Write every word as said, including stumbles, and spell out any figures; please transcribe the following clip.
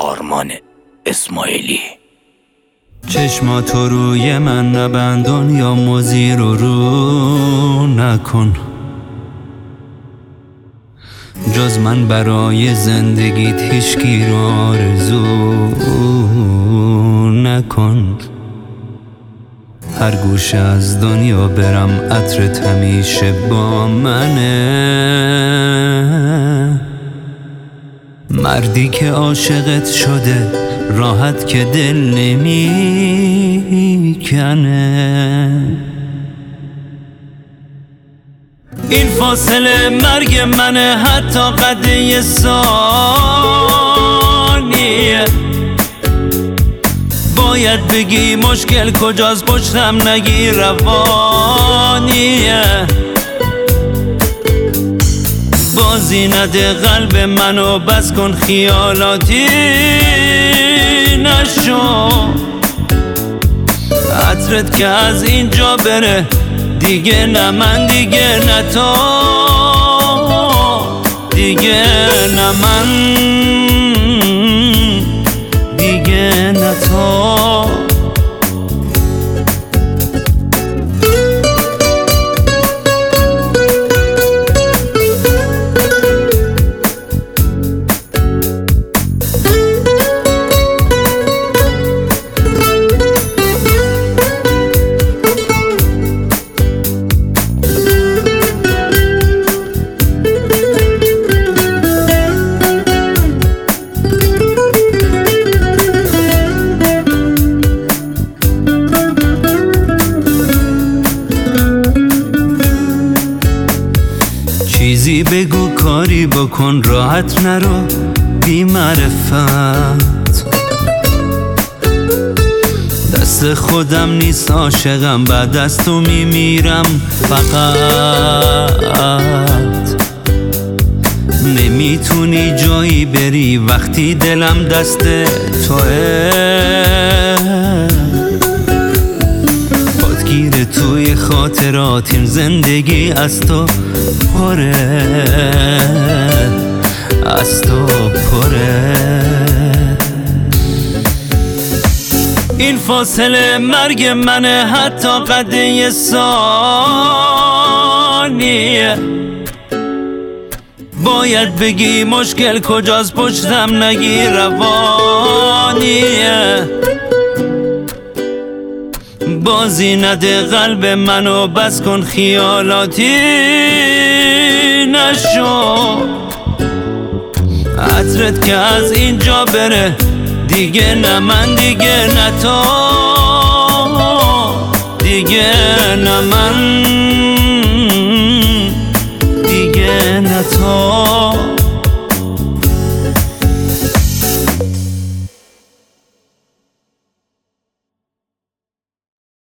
آرمان اسماعیلی. چشماتو روی من نبند، دنیا موزی رو رو نکن. جز من برای زندگیت هیچکی رو آرزو نکن. هر گوشه از دنیا برم عطرت همیشه با منه. مردی که عاشقت شده راحت که دل نمیکنه. این فاصله مرگ منه، حتی قده ثانیه. باید بگی مشکل کجاست، پشتم نگی روانیه. بازی نده قلب منو، بس کن خیالاتی نشو. عطرت که از اینجا بره دیگه نه من دیگه نه تو، دیگه نه من دیگه نه تو. چیزی بگو کاری بکن، راحت نرو بی معرفت. دست خودم نیست عاشقم، بعد از تو میمیرم فقط. نمیتونی جایی بری وقتی دلم دست توه. خودگیر توی خاطرات این زندگی از تو پره، از تو پره. این فاصله مرگ منه، حتی قده ثانیه. باید بگی مشکل کجاست، پشتم نگی روانیه. بازی نده قلب منو، بس کن خیالاتی نشو. عطرت که از اینجا بره دیگه نه من دیگه نه تو، دیگه نه من